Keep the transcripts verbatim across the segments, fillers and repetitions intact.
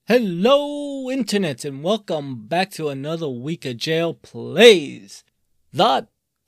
Hello, Internet, and welcome back to another week of Jail Plays, the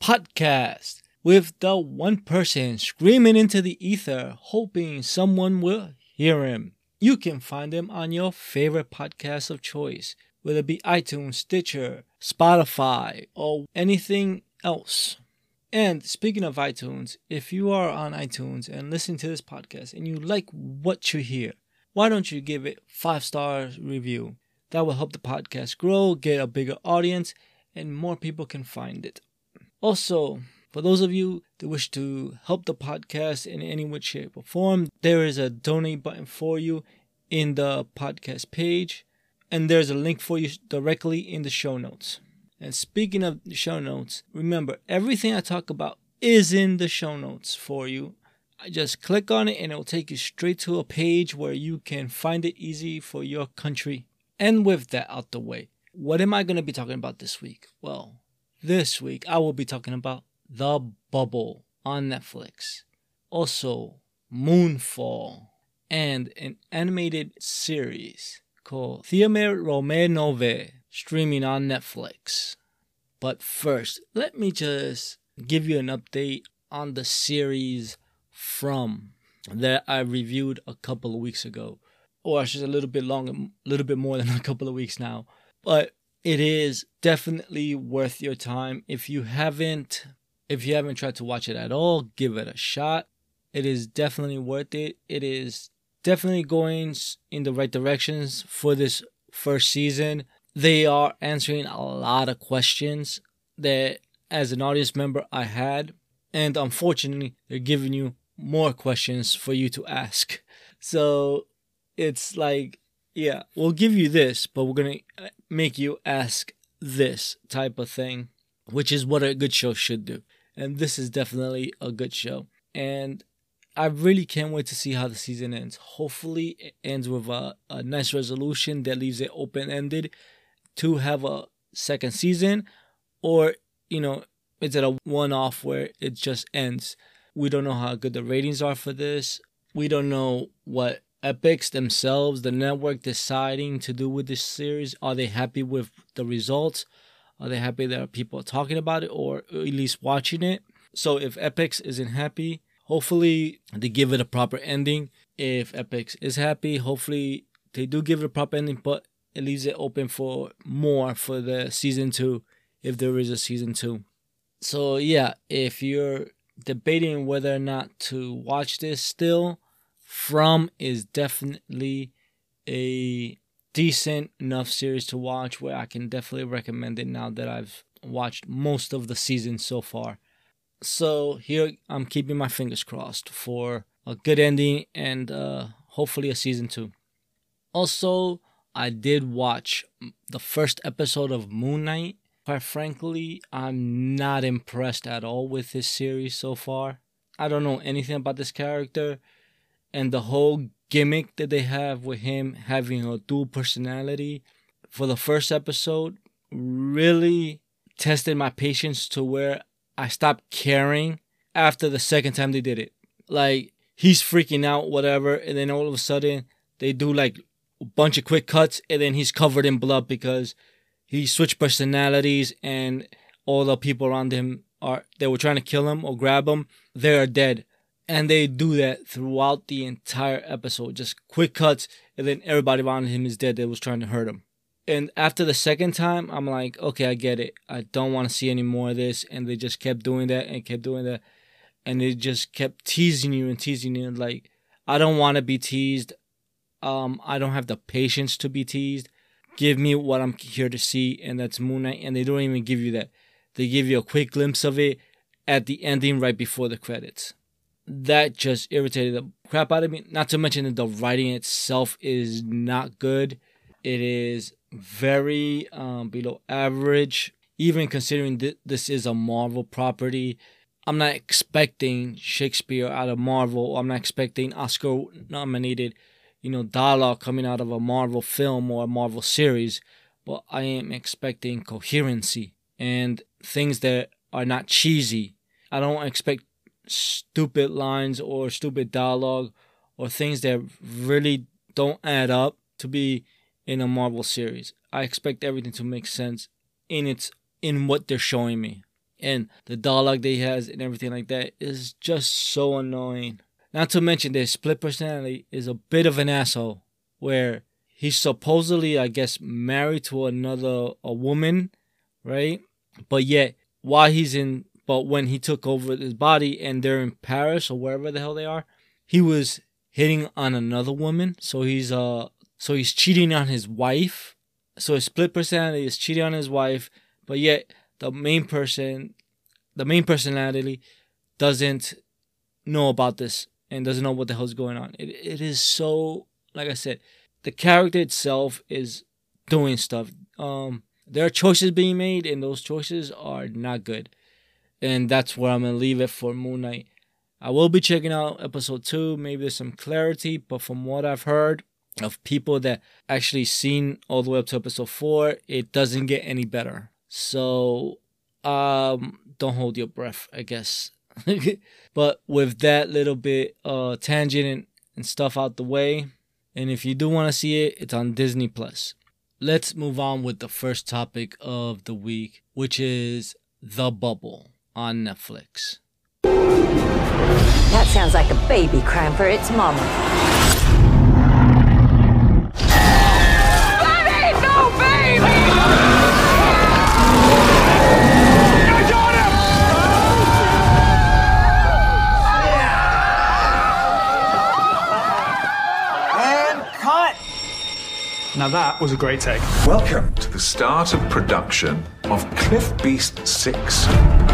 podcast with the one person screaming into the ether, hoping someone will hear him. You can find him on your favorite podcast of choice, whether it be iTunes, Stitcher, Spotify, or anything else. And speaking of iTunes, if you are on iTunes and listening to this podcast and you like what you hear, why don't you give it five stars review? That will help the podcast grow, get a bigger audience, and more people can find it. Also, for those of you that wish to help the podcast in any way, shape, or form, there is a donate button for you in the podcast page, and there's a link for you directly in the show notes. And speaking of the show notes, remember, everything I talk about is in the show notes for you. I just click on it and it will take you straight to a page where you can find it easy for your country. And with that out the way, what am I going to be talking about this week? Well, this week I will be talking about The Bubble on Netflix. Also, Moonfall and an animated series called Theater Romanove streaming on Netflix. But first, let me just give you an update on the series From that I reviewed a couple of weeks ago, or actually a little bit longer, a little bit more than a couple of weeks now. But it is definitely worth your time. If you haven't, if you haven't tried to watch it at all, give it a shot. It is definitely worth it. It is definitely going in the right directions for this first season. They are answering a lot of questions that, as an audience member, I had, and unfortunately, they're giving you more questions for you to ask. So it's like, yeah, we'll give you this, but we're going to make you ask this type of thing, which is what a good show should do. And this is definitely a good show. And I really can't wait to see how the season ends. Hopefully it ends with a, a nice resolution that leaves it open-ended to have a second season, or, you know, is it a one-off where it just ends? We don't know how good the ratings are for this. We don't know what Epix themselves, the network, deciding to do with this series. Are they happy with the results? Are they happy that people are talking about it or at least watching it? So if Epix isn't happy, hopefully they give it a proper ending. If Epix is happy, hopefully they do give it a proper ending, but it leaves it open for more for the season two, if there is a season two. So yeah, if you're debating whether or not to watch this still, From is definitely a decent enough series to watch where I can definitely recommend it now that I've watched most of the season so far. So here I'm keeping my fingers crossed for a good ending and uh, hopefully a season two. Also, I did watch the first episode of Moon Knight. Quite frankly, I'm not impressed at all with this series so far. I don't know anything about this character, and the whole gimmick that they have with him having a dual personality for the first episode really tested my patience to where I stopped caring after the second time they did it. Like, he's freaking out, whatever, and then all of a sudden they do like a bunch of quick cuts, and then he's covered in blood because he switched personalities, and all the people around him are they were trying to kill him or grab him. They are dead, and they do that throughout the entire episode. Just quick cuts, and then everybody around him is dead that was trying to hurt him. And after the second time, I'm like, okay, I get it. I don't want to see any more of this. And they just kept doing that and kept doing that, and they just kept teasing you and teasing you. Like, I don't want to be teased. Um, I don't have the patience to be teased. Give me what I'm here to see, and that's Moon Knight. And they don't even give you that. They give you a quick glimpse of it at the ending right before the credits. That just irritated the crap out of me. Not to mention that the writing itself is not good. It is very um, below average. Even considering th- this is a Marvel property, I'm not expecting Shakespeare out of Marvel. I'm not expecting Oscar-nominated you know, dialogue coming out of a Marvel film or a Marvel series, but I am expecting coherency and things that are not cheesy. I don't expect stupid lines or stupid dialogue or things that really don't add up to be in a Marvel series. I expect everything to make sense in its in what they're showing me. And the dialogue that he has and everything like that is just so annoying. Not to mention their split personality is a bit of an asshole, where he's supposedly, I guess, married to another a woman, right? But yet, while he's in, but when he took over his body and they're in Paris or wherever the hell they are, he was hitting on another woman. So he's uh, so he's cheating on his wife. So his split personality is cheating on his wife, but yet the main person, the main personality, doesn't know about this and doesn't know what the hell's going on. It it is so, like I said, the character itself is doing stuff. Um, there are choices being made, and those choices are not good. And that's where I'm gonna leave it for Moon Knight. I will be checking out episode two. Maybe there's some clarity, but from what I've heard of people that actually seen all the way up to episode four, it doesn't get any better. So, um, don't hold your breath, I guess. But with that little bit uh tangent and, and stuff out the way, and if you do want to see it, it's on Disney Plus. Let's move on with the first topic of the week, which is The Bubble on Netflix. That sounds like a baby crying for its mama. Baby! No, baby! Now that was a great take. Welcome to the start of production of Cliff Beast six.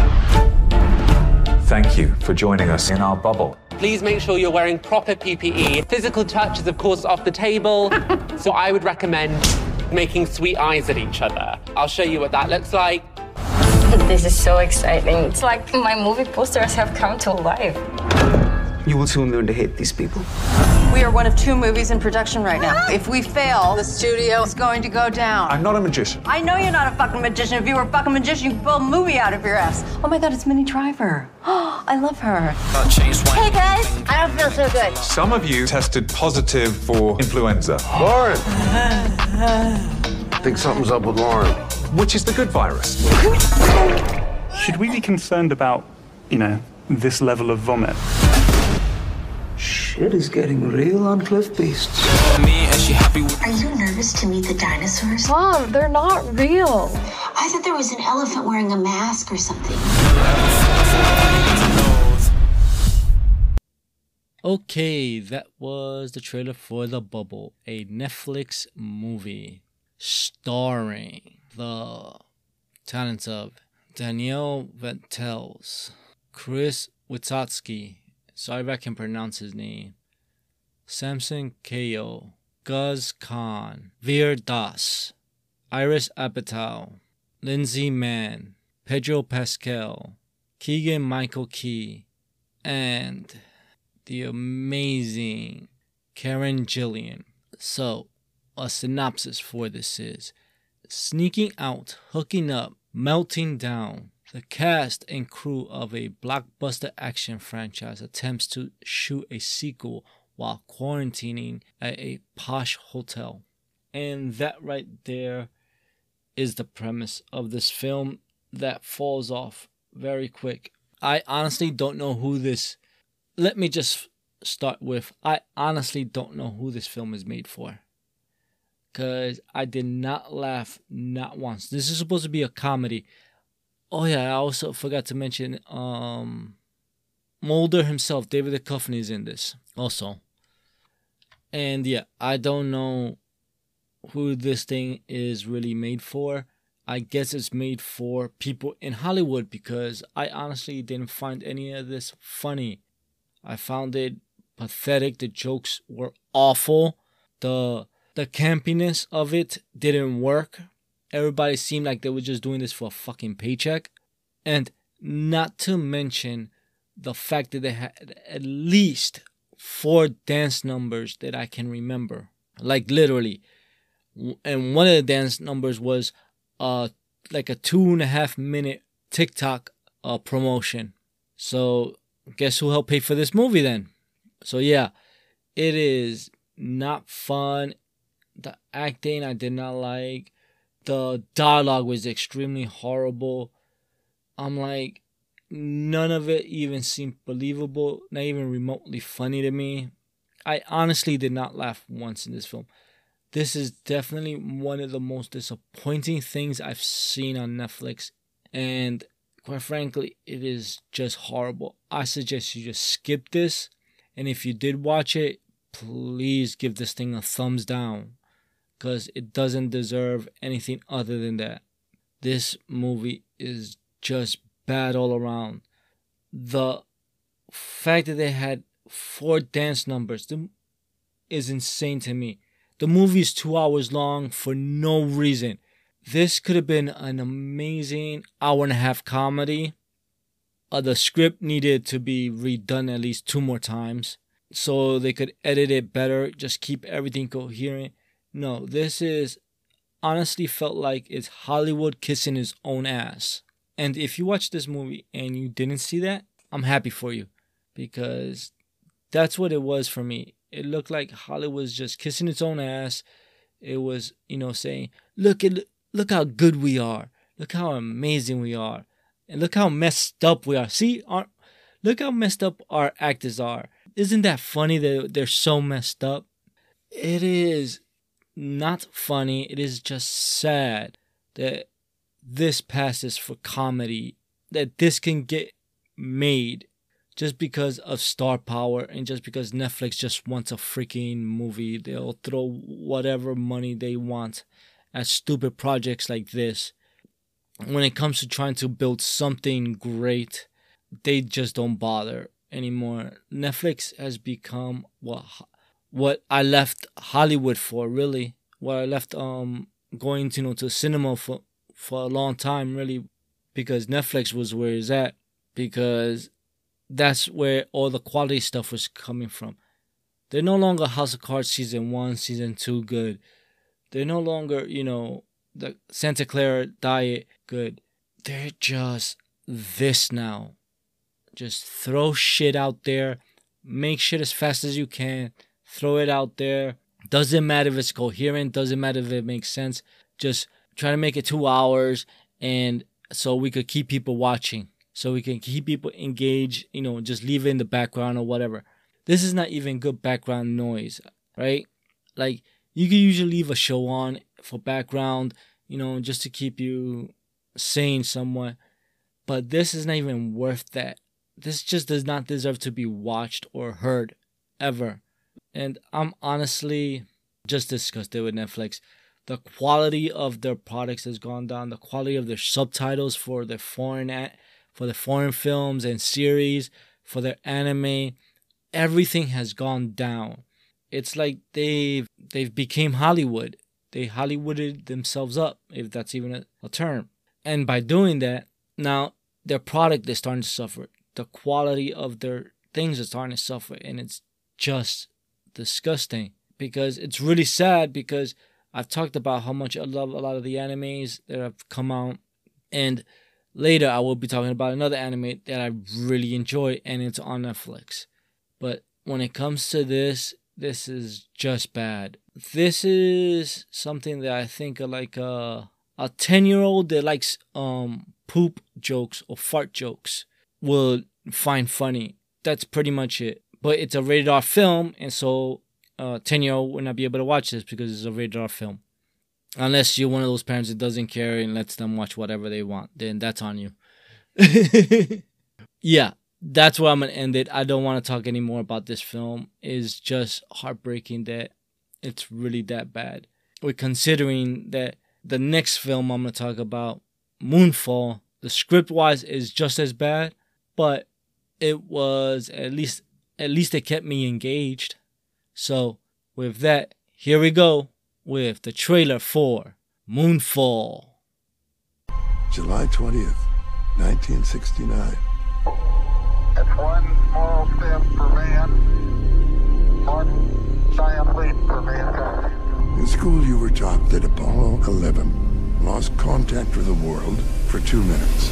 Thank you for joining us in our bubble. Please make sure you're wearing proper P P E. Physical touch is, of course, off the table. So I would recommend making sweet eyes at each other. I'll show you what that looks like. This is so exciting. It's like my movie posters have come to life. You will soon learn to hate these people. We are one of two movies in production right now. If we fail, the studio is going to go down. I'm not a magician. I know you're not a fucking magician. If you were a fucking magician, you'd pull a movie out of your ass. Oh my God, it's Minnie Driver. Oh, I love her. Hey guys, I don't feel so good. Some of you tested positive for influenza. Lauren! I think something's up with Lauren. Which is the good virus. Should we be concerned about, you know, this level of vomit? Shit is getting real on Cliff Beasts. Are you nervous to meet the dinosaurs? Mom, they're not real. I thought there was an elephant wearing a mask or something. Okay, that was the trailer for The Bubble, a Netflix movie starring the talents of Danielle Ventels, Chris Witowski, sorry if I can pronounce his name, Samson Kayo, Guz Khan, Veer Das, Iris Apatow, Lindsay Mann, Pedro Pascal, Keegan Michael Key, and the amazing Karen Gillian. So, a synopsis for this is: sneaking out, hooking up, melting down, the cast and crew of a blockbuster action franchise attempts to shoot a sequel while quarantining at a posh hotel. And that right there is the premise of this film that falls off very quick. I honestly don't know who this... Let me just start with, I honestly don't know who this film is made for. Because I did not laugh not once. This is supposed to be a comedy. Oh yeah, I also forgot to mention um, Mulder himself, David Duchovny, is in this also. And yeah, I don't know who this thing is really made for. I guess it's made for people in Hollywood, because I honestly didn't find any of this funny. I found it pathetic. The jokes were awful. The the campiness of it didn't work. Everybody seemed like they were just doing this for a fucking paycheck. And not to mention the fact that they had at least four dance numbers that I can remember. Like literally. And one of the dance numbers was uh like a two and a half minute TikTok uh, promotion. So guess who helped pay for this movie then? So yeah, it is not fun. The acting I did not like. The dialogue was extremely horrible. I'm like, none of it even seemed believable, not even remotely funny to me. I honestly did not laugh once in this film. This is definitely one of the most disappointing things I've seen on Netflix. And quite frankly, it is just horrible. I suggest you just skip this. And if you did watch it, please give this thing a thumbs down. Because it doesn't deserve anything other than that. This movie is just bad all around. The fact that they had four dance numbers is insane to me. The movie is two hours long for no reason. This could have been an amazing hour and a half comedy. Uh, the script needed to be redone at least two more times so they could edit it better, just keep everything coherent. No, this is honestly felt like it's Hollywood kissing his own ass. And if you watch this movie and you didn't see that, I'm happy for you. Because that's what it was for me. It looked like Hollywood was just kissing its own ass. It was, you know, saying, look at look how good we are. Look how amazing we are. And look how messed up we are. See, our, look how messed up our actors are. Isn't that funny that they're so messed up? It is not funny. It is just sad that this passes for comedy, that this can get made just because of star power and just because Netflix just wants a freaking movie. They'll throw whatever money they want at stupid projects like this. When it comes to trying to build something great, they just don't bother anymore. Netflix has become what what I left Hollywood for, really. What I left um going to, you know, to cinema for for a long time, really, because Netflix was where it's at, because that's where all the quality stuff was coming from. They're no longer House of Cards season one, season two good. They're no longer, you know, the Santa Clara Diet good. They're just this now. Just throw shit out there. Make shit as fast as you can. Throw it out there. Doesn't matter if it's coherent. Doesn't matter if it makes sense. Just try to make it two hours and so we could keep people watching. So we can keep people engaged. You know, just leave it in the background or whatever. This is not even good background noise, right? Like, you can usually leave a show on for background, you know, just to keep you sane somewhat. But this is not even worth that. This just does not deserve to be watched or heard ever. And I'm honestly just disgusted with Netflix. The quality of their products has gone down. The quality of their subtitles for their foreign a- for the foreign films and series, for their anime, everything has gone down. It's like they've they've became Hollywood. They Hollywooded themselves up, if that's even a, a term. And by doing that, now their product is starting to suffer. The quality of their things is starting to suffer, and it's just disgusting. Because it's really sad, because I've talked about how much I love a lot of the animes that have come out, and later I will be talking about another anime that I really enjoy, and it's on Netflix. But when it comes to this, this is just bad. This is something that I think of like a a ten-year-old that likes um poop jokes or fart jokes will find funny. That's pretty much it. But it's a rated R film, and so a ten-year-old will not be able to watch this because it's a rated R film. Unless you're one of those parents that doesn't care and lets them watch whatever they want, then that's on you. Yeah, that's where I'm going to end it. I don't want to talk anymore about this film. It's just heartbreaking that it's really that bad. We're considering that the next film I'm going to talk about, Moonfall, the script-wise is just as bad, but it was at least, at least it kept me engaged. So with that, here we go with the trailer for Moonfall. July twentieth, nineteen sixty-nine. It's one small step for man, one giant leap for mankind. In school, you were taught that Apollo eleven lost contact with the world for two minutes.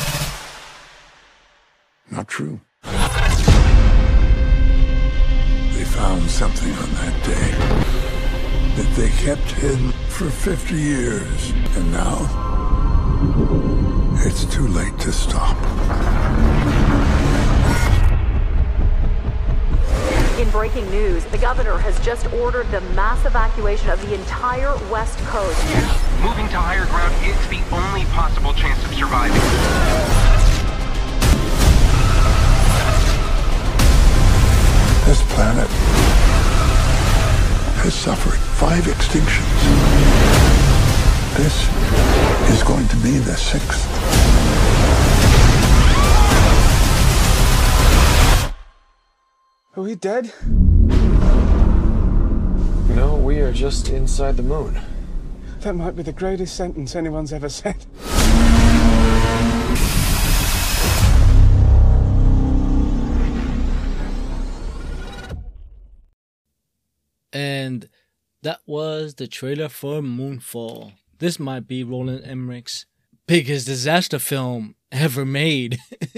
Not true. They found something on that day that they kept hidden for fifty years. And now, it's too late to stop. In breaking news, the governor has just ordered the mass evacuation of the entire West Coast. Moving to higher ground is the only possible chance of surviving. This planet has suffered five extinctions. This is going to be the sixth. Are we dead? No, we are just inside the moon. That might be the greatest sentence anyone's ever said. And that was the trailer for Moonfall. This might be Roland Emmerich's biggest disaster film ever made.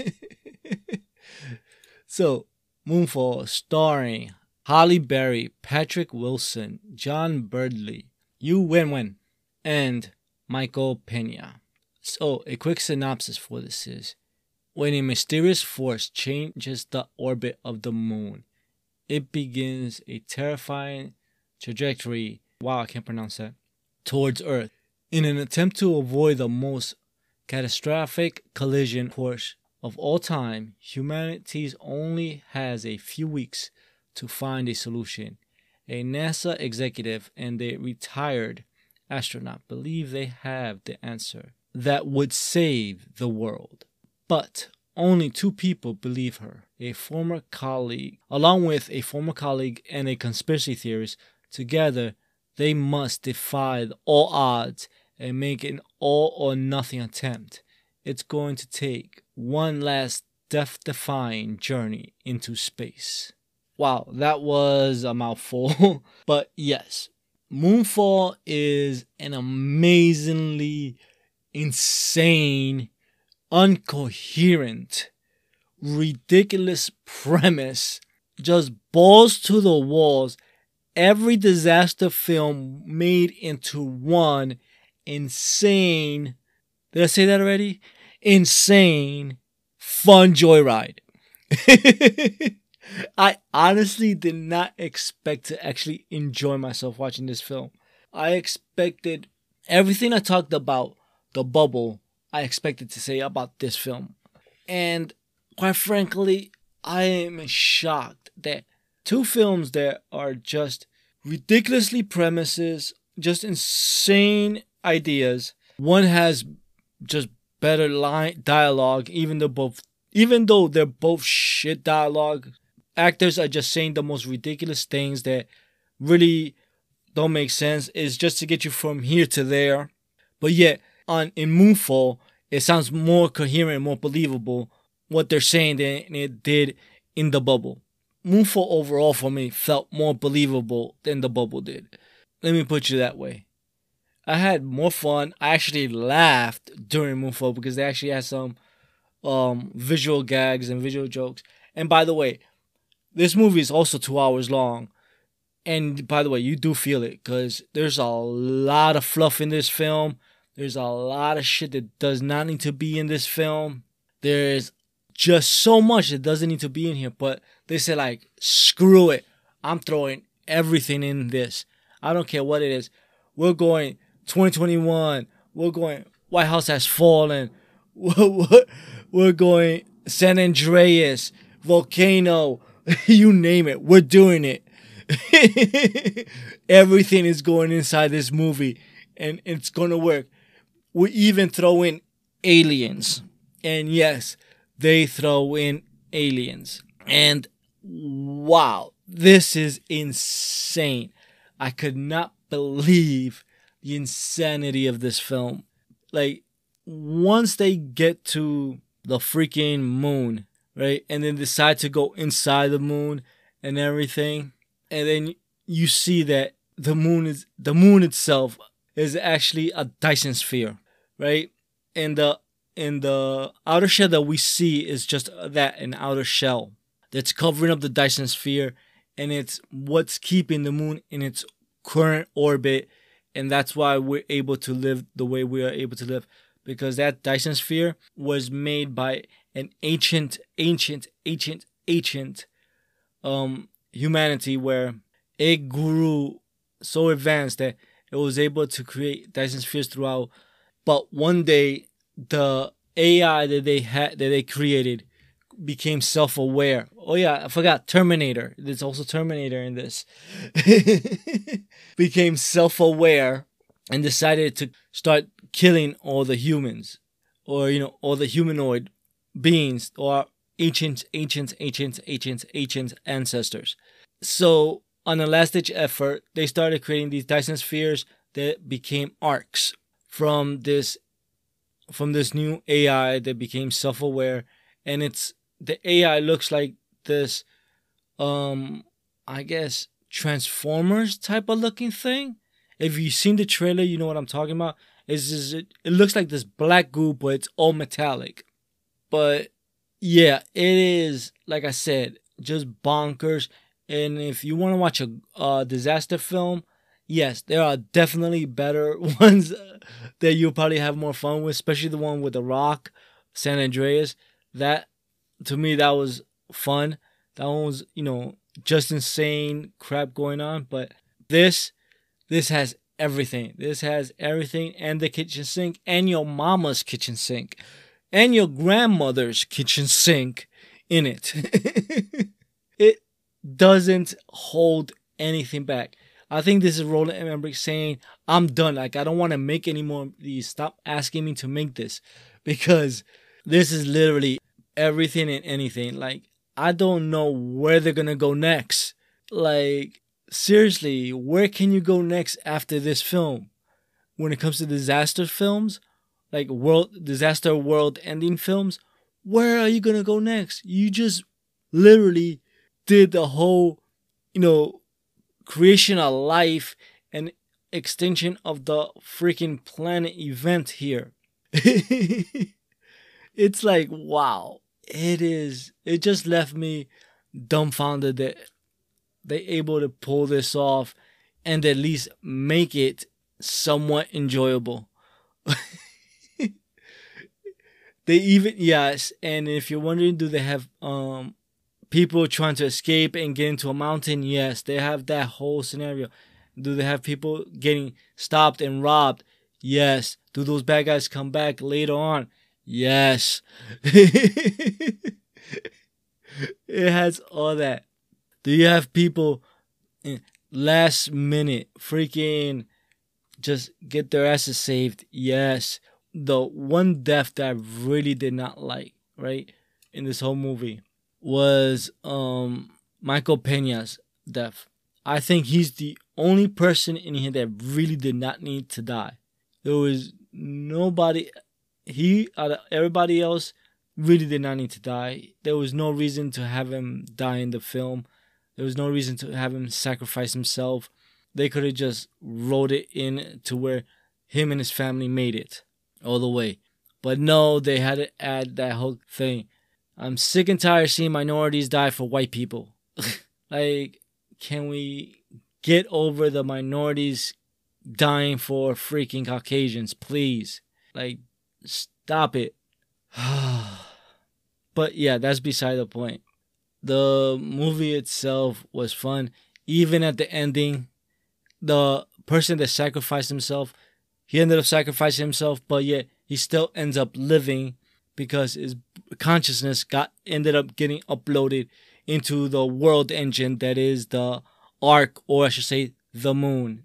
So, Moonfall, starring Halle Berry, Patrick Wilson, John Bradley, Yu Wenwen, and Michael Pena. So, a quick synopsis for this is, when a mysterious force changes the orbit of the moon, it begins a terrifying trajectory, wow, I can't pronounce that, towards Earth. In an attempt to avoid the most catastrophic collision course of all time, humanity only has a few weeks to find a solution. A NASA executive and a retired astronaut believe they have the answer that would save the world. But only two people believe her, a former colleague, along with a former colleague and a conspiracy theorist. Together, they must defy all odds and make an all-or-nothing attempt. It's going to take one last death-defying journey into space. Wow, that was a mouthful. But yes, Moonfall is an amazingly insane, incoherent, ridiculous premise. Just balls to the walls. Every disaster film made into one insane, did I say that already? Insane, fun joyride. I honestly did not expect to actually enjoy myself watching this film. I expected everything I talked about, The Bubble, I expected to say about this film. And quite frankly, I am shocked that two films that are just ridiculously premises, just insane ideas. One has just better line dialogue, even though both even though they're both shit dialogue. Actors are just saying the most ridiculous things that really don't make sense. It's just to get you from here to there. But yet, on in Moonfall, it sounds more coherent, more believable what they're saying than it did in The Bubble. Moonfall overall for me felt more believable than The Bubble did. Let me put you that way. I had more fun. I actually laughed during Moonfall because they actually had some um, visual gags and visual jokes. And by the way, this movie is also two hours long. And by the way, you do feel it because there's a lot of fluff in this film. There's a lot of shit that does not need to be in this film. There's just so much that doesn't need to be in here. But they said, like, screw it. I'm throwing everything in this. I don't care what it is. We're going twenty twenty-one. We're going White House Has Fallen. We're going San Andreas, Volcano. You name it. We're doing it. Everything is going inside this movie. And it's going to work. We even throw in aliens. And yes, they throw in aliens. And wow, this is insane. I could not believe the insanity of this film. Like, once they get to the freaking moon, right, and then decide to go inside the moon and everything, and then you see that the moon is the moon itself is actually a Dyson sphere, right? And the in the outer shell that we see is just that, an outer shell that's covering up the Dyson sphere, and it's what's keeping the moon in its current orbit, and that's why we're able to live the way we are able to live, because that Dyson Sphere was made by an ancient, ancient, ancient, ancient um, humanity, where it grew so advanced that it was able to create Dyson Spheres throughout. But one day, the A I that they had, that they created, became self-aware. Oh yeah, I forgot Terminator. There's also Terminator in this. Became self-aware and decided to start killing all the humans, or you know, all the humanoid beings, or ancient, ancient, ancient, ancient, ancient ancestors. So on a last-ditch effort, they started creating these Dyson Spheres that became arcs from this from this new A I that became self-aware. And it's the A I looks like this, um, I guess, Transformers type of looking thing. If you've seen the trailer, you know what I'm talking about. It's just, it, it looks like this black goo, but it's all metallic. But yeah, it is, like I said, just bonkers. And if you want to watch a uh, disaster film, yes, there are definitely better ones that you'll probably have more fun with, especially the one with The Rock, San Andreas. That, to me, that was fun. That one was, you know, just insane crap going on. But this, this has everything. This has everything, and the kitchen sink, and your mama's kitchen sink, and your grandmother's kitchen sink in it. It doesn't hold anything back. I think this is Roland Emmerich saying, I'm done. Like, I don't want to make any more of these. Stop asking me to make this. Because this is literally everything and anything. Like, I don't know where they're going to go next. Like, seriously, where can you go next after this film? When it comes to disaster films, like world disaster world ending films, where are you going to go next? You just literally did the whole, you know, creation of life and extinction of the freaking planet event here. It's like, wow. It is. It just left me dumbfounded that they able to pull this off and at least make it somewhat enjoyable. They even, yes, and if you're wondering, do they have um people trying to escape and get into a mountain? Yes, they have that whole scenario. Do they have people getting stopped and robbed? Yes. Do those bad guys come back later on? Yes. It has all that. Do you have people in last minute freaking just get their asses saved? Yes. The one death that I really did not like, right, in this whole movie was um Michael Peña's death. I think he's the only person in here that really did not need to die. There was nobody, he out of everybody else really did not need to die. There was no reason to have him die in the film. There was no reason to have him sacrifice himself. They could have just wrote it in to where him and his family made it all the way. But no, they had to add that whole thing. I'm sick and tired of seeing minorities die for white people. Like, can we get over the minorities dying for freaking Caucasians, please? Like, stop it. But yeah, that's beside the point. The movie itself was fun. Even at the ending, the person that sacrificed himself, he ended up sacrificing himself, but yet he still ends up living because his consciousness got ended up getting uploaded into the world engine that is the Ark, or I should say the moon.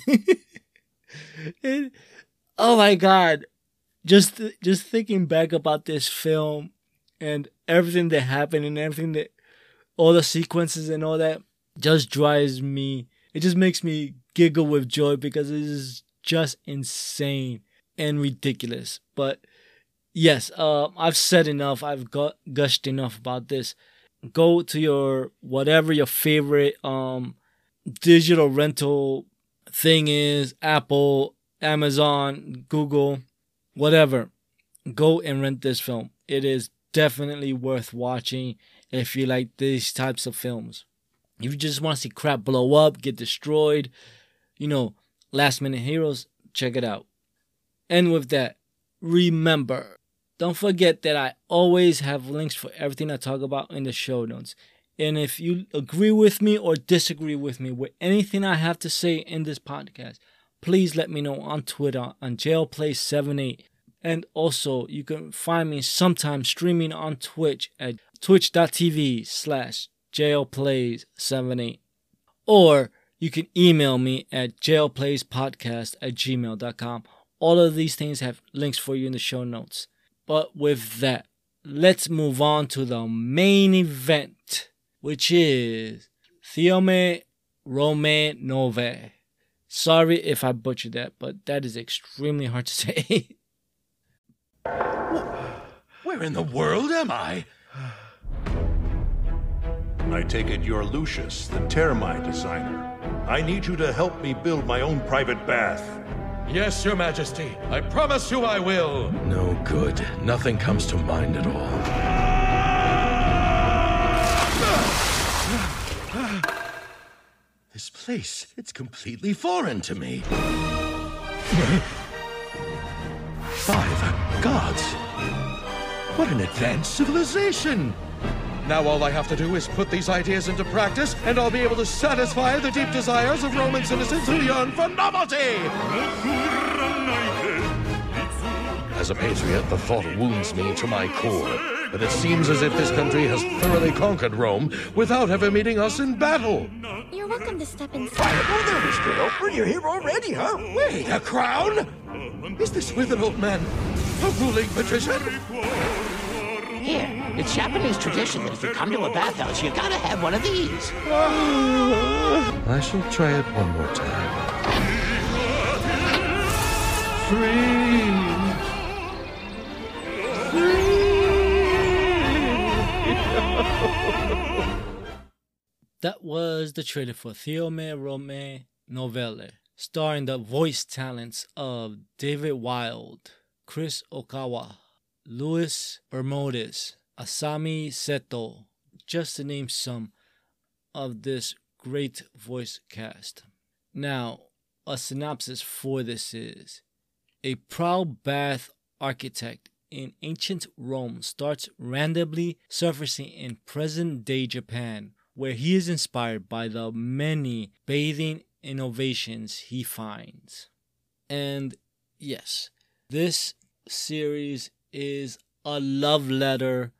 It, oh my god. Just just thinking back about this film and everything that happened and everything that, all the sequences and all that, just drives me, it just makes me giggle with joy because it is just insane and ridiculous. But yes, uh, I've said enough. I've got gushed enough about this. Go to your, whatever your favorite um digital rental thing is, Apple, Amazon, Google, whatever. Go and rent this film. It is definitely worth watching if you like these types of films. If you just want to see crap blow up, get destroyed, you know, Last Minute Heroes, check it out. And with that, remember, don't forget that I always have links for everything I talk about in the show notes. And if you agree with me or disagree with me with anything I have to say in this podcast, please let me know on Twitter on jailplay seventy-eight. And also, you can find me sometime streaming on Twitch at twitch.tv slash jailplays78. Or you can email me at jailplayspodcast at gmail dot com. All of these things have links for you in the show notes. But with that, let's move on to the main event, which is Theome Rome Nove. Sorry if I butchered that, but that is extremely hard to say. Where in the world am I? I take it you're Lucius, the termite designer. I need you to help me build my own private bath. Yes, Your Majesty. I promise you I will. No good. Nothing comes to mind at all. This place, it's completely foreign to me. Five gods. What an advanced civilization. Now all I have to do is put these ideas into practice, and I'll be able to satisfy the deep desires of Roman citizens who yearn for novelty! As a patriot, the thought wounds me to my core. But it seems as if this country has thoroughly conquered Rome without ever meeting us in battle. You're welcome to step inside. Oh, there, Mister Elford. You're here already, huh? Wait, a crown? Is this with an old man? A ruling patrician? Here, it's Japanese tradition that if you come to a bathhouse, you gotta have one of these. I shall try it one more time. Free! That was the trailer for Theome Rome Novelle, starring the voice talents of David Wilde, Chris Okawa, Luis Bermudez, Asami Seto, just to name some of this great voice cast. Now, a synopsis for this is: a proud bath architect in ancient Rome starts randomly surfacing in present-day Japan, where he is inspired by the many bathing innovations he finds. And yes, this series is a love letter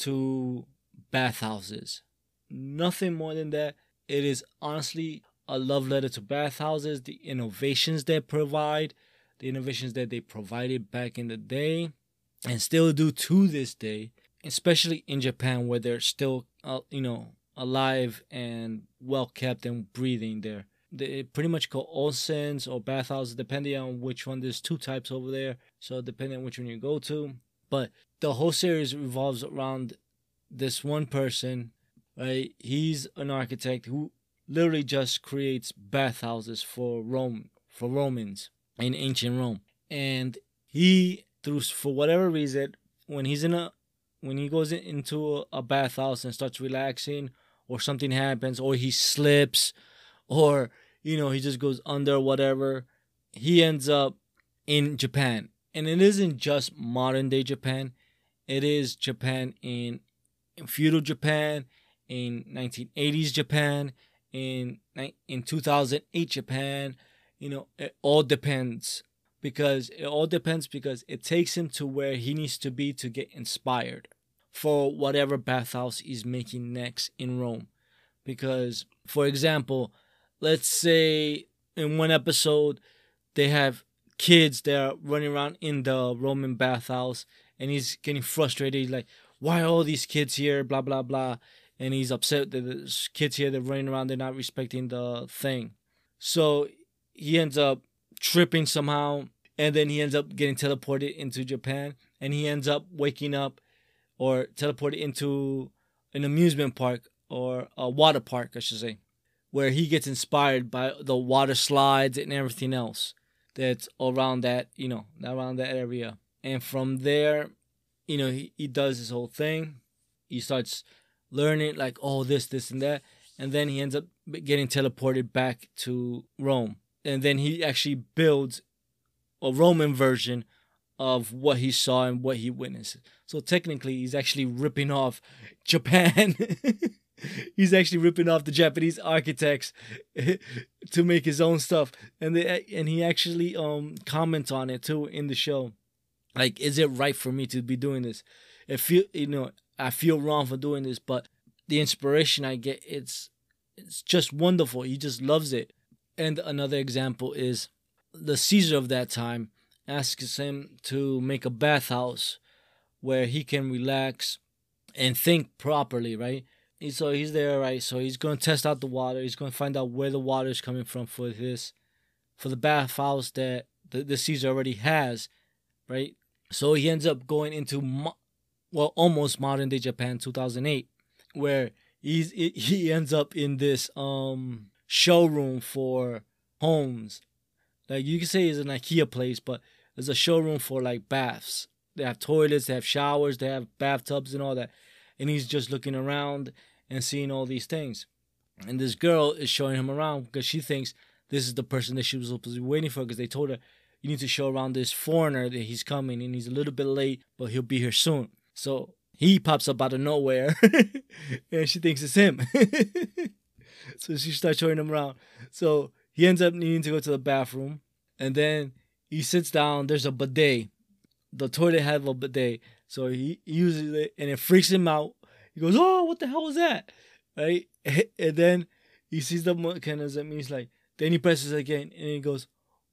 to bathhouses. Nothing more than that. It is honestly a love letter to bathhouses, the innovations they provide, the innovations that they provided back in the day, and still do to this day, especially in Japan, where they're still, uh, you know, alive and well kept and breathing there. They pretty much call onsens or bathhouses, depending on which one. There's two types over there, so depending on which one you go to. But the whole series revolves around this one person, right? He's an architect who literally just creates bathhouses for Rome, for Romans in ancient Rome. And he, through for whatever reason, when he's in a when he goes into a, a bathhouse and starts relaxing, or something happens, or he slips, or, you know, he just goes under, whatever, he ends up in Japan. And it isn't just modern day Japan. It is Japan in, in feudal Japan, in nineteen eighties Japan, in in two thousand eight Japan. You know, it all depends. Because it all depends because it takes him to where he needs to be to get inspired for whatever bathhouse he's making next in Rome. Because, for example, let's say in one episode they have kids that are running around in the Roman bathhouse, and he's getting frustrated. He's like, why are all these kids here, blah blah blah, and he's upset that there's kids here, they're running around, they're not respecting the thing. So he ends up tripping somehow, and then he ends up getting teleported into Japan, and he ends up waking up or teleported into an amusement park, or a water park, I should say, where he gets inspired by the water slides and everything else that's around that, you know, around that area. And from there, you know, he, he does his whole thing. He starts learning, like, oh, this, this, and that. And then he ends up getting teleported back to Rome. and then he actually builds a Roman version of what he saw and what he witnessed. So technically, he's actually ripping off Japan. He's actually ripping off the Japanese architects to make his own stuff, and they and he actually um comments on it too in the show. Like, is it right for me to be doing this? It feel you know I feel wrong for doing this, but the inspiration I get, it's it's just wonderful. He just loves it. And another example is the Caesar of that time asks him to make a bathhouse where he can relax and think properly, right? So he's there, right? So he's going to test out the water. He's going to find out where the water is coming from for this, for the bathhouse that the, the Caesar already has, right? So he ends up going into, mo- well, almost modern day Japan, two thousand eight, where he's he ends up in this um showroom for homes. Like, you can say it's an IKEA place, but there's a showroom for like baths. They have toilets, they have showers, they have bathtubs and all that. And he's just looking around and seeing all these things. And this girl is showing him around because she thinks this is the person that she was supposed to be waiting for, because they told her, you need to show around this foreigner that he's coming and he's a little bit late, but he'll be here soon. So he pops up out of nowhere and she thinks it's him. So she starts showing him around. So he ends up needing to go to the bathroom, and then he sits down. There's a bidet. The toilet has a bidet. So he uses it, and it freaks him out. He goes, oh, what the hell was that? Right? And then he sees the mechanism, and he's like, then he presses it again, and he goes,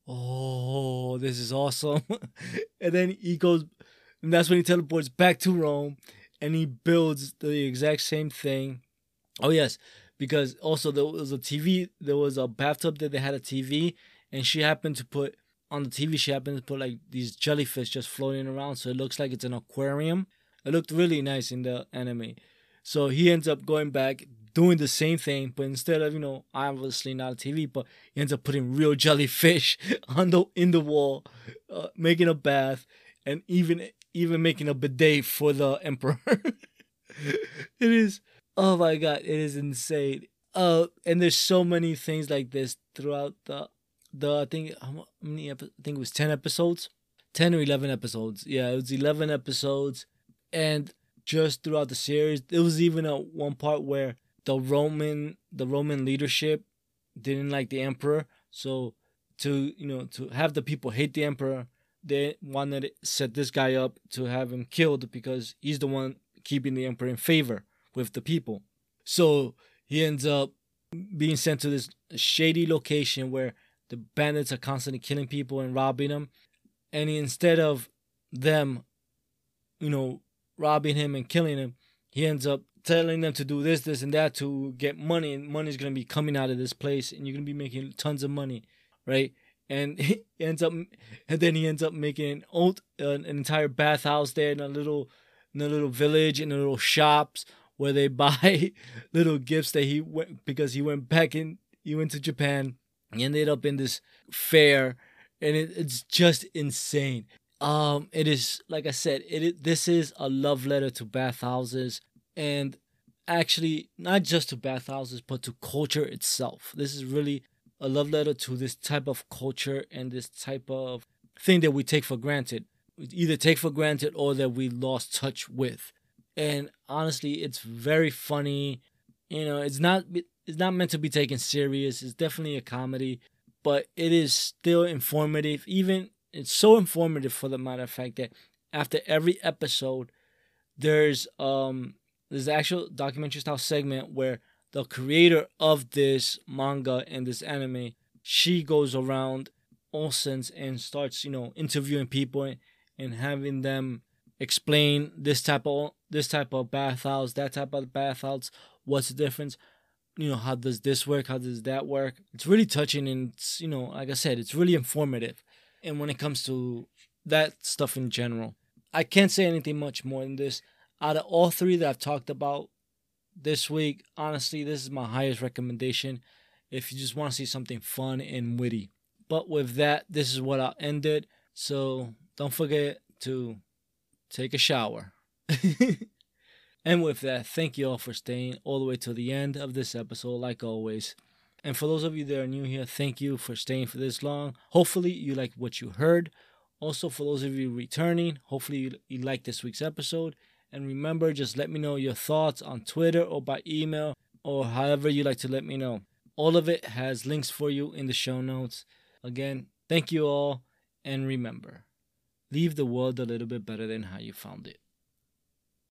oh, this is awesome. And then he goes, and that's when he teleports back to Rome, and he builds the exact same thing. Oh, yes, because also there was a T V, there was a bathtub that they had a T V, and she happened to put, on the T V, she happened to put like these jellyfish just floating around, so it looks like it's an aquarium. It looked really nice in the anime. So he ends up going back, doing the same thing, but instead of, you know, obviously not a T V, but he ends up putting real jellyfish on the in the wall, uh, making a bath, and even even making a bidet for the emperor. It is, oh my god, it is insane. Uh, and there's so many things like this throughout the. The I think how many I think it was ten episodes, ten or eleven episodes. Yeah, it was eleven episodes, and just throughout the series, there was even a one part where the Roman the Roman leadership didn't like the emperor, so to you know to have the people hate the emperor, they wanted to set this guy up to have him killed because he's the one keeping the emperor in favor with the people. So he ends up being sent to this shady location where the bandits are constantly killing people and robbing them. And he, instead of them, you know, robbing him and killing him, he ends up telling them to do this, this, and that to get money. And money's going to be coming out of this place, and you're going to be making tons of money, right? And he ends up, and then he ends up making an old, uh, an entire bathhouse there in a little, in a little village, in a little shops where they buy little gifts that he went, because he went back in, he went to Japan. He ended up in this fair, and it, it's just insane. Um, it is, like I said, it, it this is a love letter to bathhouses, and actually not just to bathhouses, but to culture itself. This is really a love letter to this type of culture and this type of thing that we take for granted. We either take for granted or that we lost touch with. And honestly, it's very funny. You know, it's not... It's not meant to be taken serious. It's definitely a comedy, but it is still informative. Even it's so informative, for the matter of fact, that after every episode, there's um there's an actual documentary style segment where the creator of this manga and this anime, she goes around Olsen's and starts, you know, interviewing people and, and having them explain this type of this type of bathhouse, that type of bathhouse, what's the difference. You know, how does this work? How does that work? It's really touching, and it's, you know, like I said, it's really informative. And when it comes to that stuff in general, I can't say anything much more than this. Out of all three that I've talked about this week, honestly, this is my highest recommendation if you just want to see something fun and witty. But with that, this is what I'll end it. So don't forget to take a shower. And with that, thank you all for staying all the way to the end of this episode, like always. And for those of you that are new here, thank you for staying for this long. Hopefully you like what you heard. Also, for those of you returning, hopefully you, you like this week's episode. And remember, just let me know your thoughts on Twitter or by email or however you like to let me know. All of it has links for you in the show notes. Again, thank you all. And remember, leave the world a little bit better than how you found it.